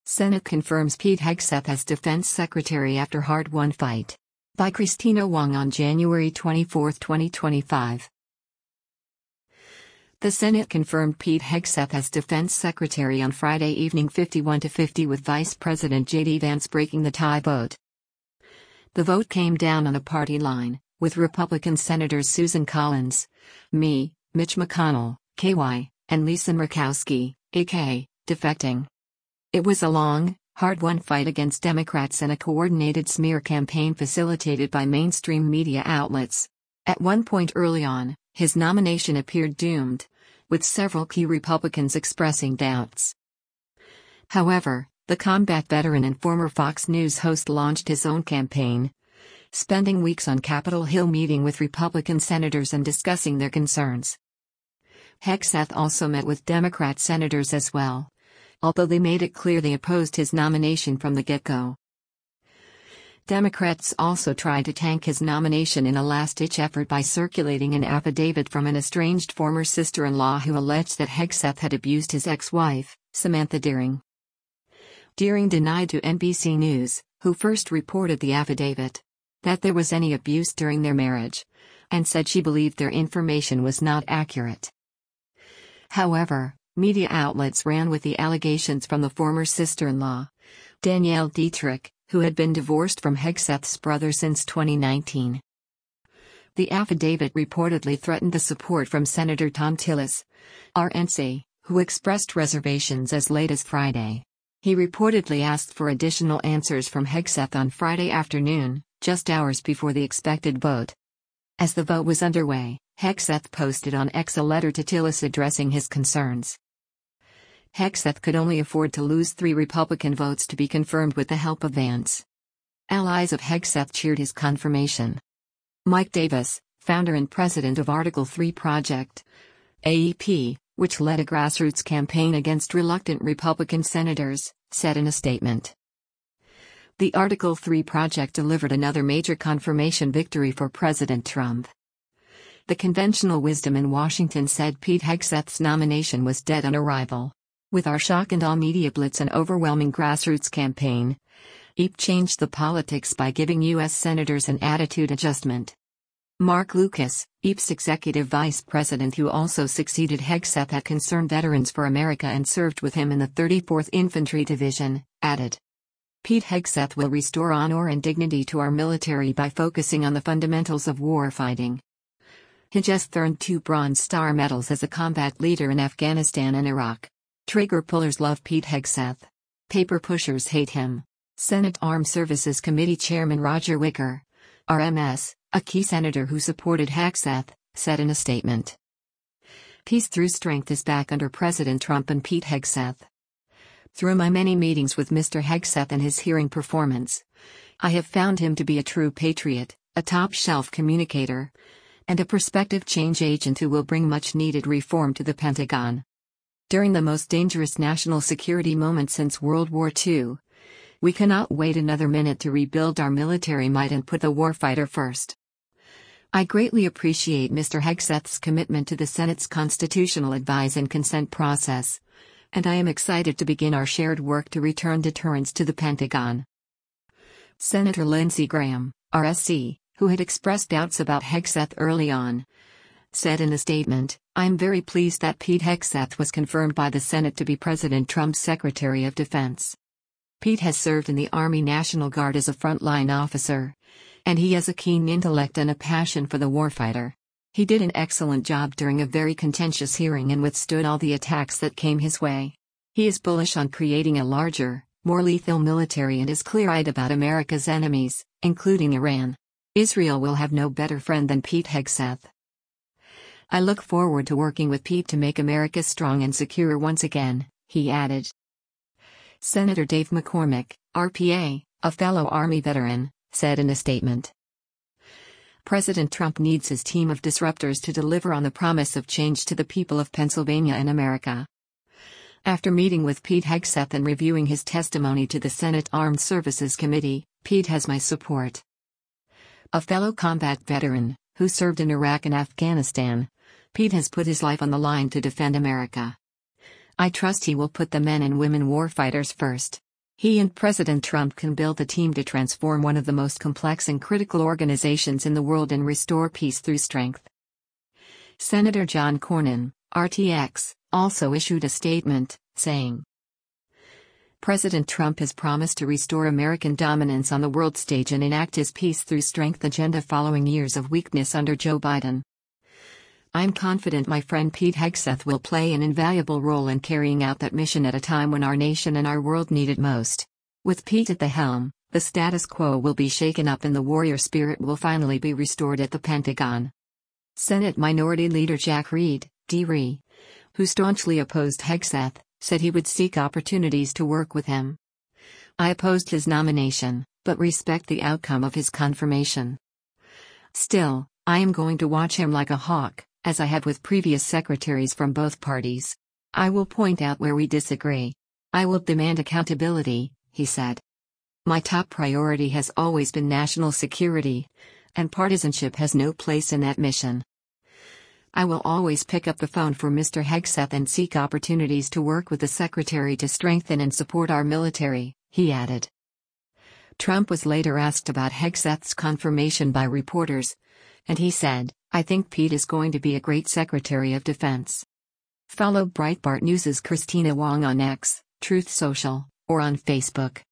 Senate confirms Pete Hegseth as Defense Secretary after hard-won fight. By Christina Wong on January 24, 2025. The Senate confirmed Pete Hegseth as Defense Secretary on Friday evening 51-50 with Vice President J.D. Vance breaking the tie vote. The vote came down on a party line, with Republican Senators Susan Collins, Mitch McConnell, KY, and Lisa Murkowski, AK, defecting. It was a long, hard-won fight against Democrats and a coordinated smear campaign facilitated by mainstream media outlets. At one point early on, his nomination appeared doomed, with several key Republicans expressing doubts. However, the combat veteran and former Fox News host launched his own campaign, spending weeks on Capitol Hill meeting with Republican senators and discussing their concerns. Hegseth also met with Democrat senators as well, although they made it clear they opposed his nomination from the get-go. Democrats also tried to tank his nomination in a last-ditch effort by circulating an affidavit from an estranged former sister-in-law who alleged that Hegseth had abused his ex-wife, Samantha Deering. Deering denied to NBC News, who first reported the affidavit, that there was any abuse during their marriage, and said she believed their information was not accurate. However, media outlets ran with the allegations from the former sister-in-law, Danielle Dietrich, who had been divorced from Hegseth's brother since 2019. The affidavit reportedly threatened the support from Senator Thom Tillis, RNC, who expressed reservations as late as Friday. He reportedly asked for additional answers from Hegseth on Friday afternoon, just hours before the expected vote. As the vote was underway, Hegseth posted on X a letter to Tillis addressing his concerns. Hegseth could only afford to lose 3 Republican votes to be confirmed with the help of Vance. Allies of Hegseth cheered his confirmation. Mike Davis, founder and president of Article 3 Project, AEP, which led a grassroots campaign against reluctant Republican senators, said in a statement. The Article 3 Project delivered another major confirmation victory for President Trump. The conventional wisdom in Washington said Pete Hegseth's nomination was dead on arrival. With our shock and awe media blitz and overwhelming grassroots campaign, AEP changed the politics by giving U.S. senators an attitude adjustment. Mark Lucas, AEP's executive vice president who also succeeded Hegseth at Concerned Veterans for America and served with him in the 34th Infantry Division, added. Pete Hegseth will restore honor and dignity to our military by focusing on the fundamentals of warfighting. He just earned 2 Bronze Star medals as a combat leader in Afghanistan and Iraq. Trigger pullers love Pete Hegseth. Paper pushers hate him. Senate Armed Services Committee Chairman Roger Wicker, RMS, a key senator who supported Hegseth, said in a statement. Peace through strength is back under President Trump and Pete Hegseth. Through my many meetings with Mr. Hegseth and his hearing performance, I have found him to be a true patriot, a top-shelf communicator, and a prospective change agent who will bring much-needed reform to the Pentagon. During the most dangerous national security moment since World War II, we cannot wait another minute to rebuild our military might and put the warfighter first. I greatly appreciate Mr. Hegseth's commitment to the Senate's constitutional advise and consent process, and I am excited to begin our shared work to return deterrence to the Pentagon. Senator Lindsey Graham, RSC, who had expressed doubts about Hegseth early on, said in a statement, I am very pleased that Pete Hegseth was confirmed by the Senate to be President Trump's Secretary of Defense. Pete has served in the Army National Guard as a frontline officer, and he has a keen intellect and a passion for the warfighter. He did an excellent job during a very contentious hearing and withstood all the attacks that came his way. He is bullish on creating a larger, more lethal military and is clear-eyed about America's enemies, including Iran. Israel will have no better friend than Pete Hegseth. I look forward to working with Pete to make America strong and secure once again, he added. Senator Dave McCormick, RPA, a fellow Army veteran, said in a statement. President Trump needs his team of disruptors to deliver on the promise of change to the people of Pennsylvania and America. After meeting with Pete Hegseth and reviewing his testimony to the Senate Armed Services Committee, Pete has my support. A fellow combat veteran, who served in Iraq and Afghanistan, Pete has put his life on the line to defend America. I trust he will put the men and women warfighters first. He and President Trump can build a team to transform one of the most complex and critical organizations in the world and restore peace through strength. Senator John Cornyn, RTX, also issued a statement, saying, President Trump has promised to restore American dominance on the world stage and enact his peace through strength agenda following years of weakness under Joe Biden. I'm confident my friend Pete Hegseth will play an invaluable role in carrying out that mission at a time when our nation and our world need it most. With Pete at the helm, the status quo will be shaken up and the warrior spirit will finally be restored at the Pentagon. Senate Minority Leader Jack Reed, D.R., who staunchly opposed Hegseth, said he would seek opportunities to work with him. I opposed his nomination, but respect the outcome of his confirmation. Still, I am going to watch him like a hawk, as I have with previous secretaries from both parties. I will point out where we disagree. I will demand accountability, he said. My top priority has always been national security, and partisanship has no place in that mission. I will always pick up the phone for Mr. Hegseth and seek opportunities to work with the Secretary to strengthen and support our military, he added. Trump was later asked about Hegseth's confirmation by reporters, and he said, I think Pete is going to be a great Secretary of Defense. Follow Breitbart News' Christina Wong on X, Truth Social, or on Facebook.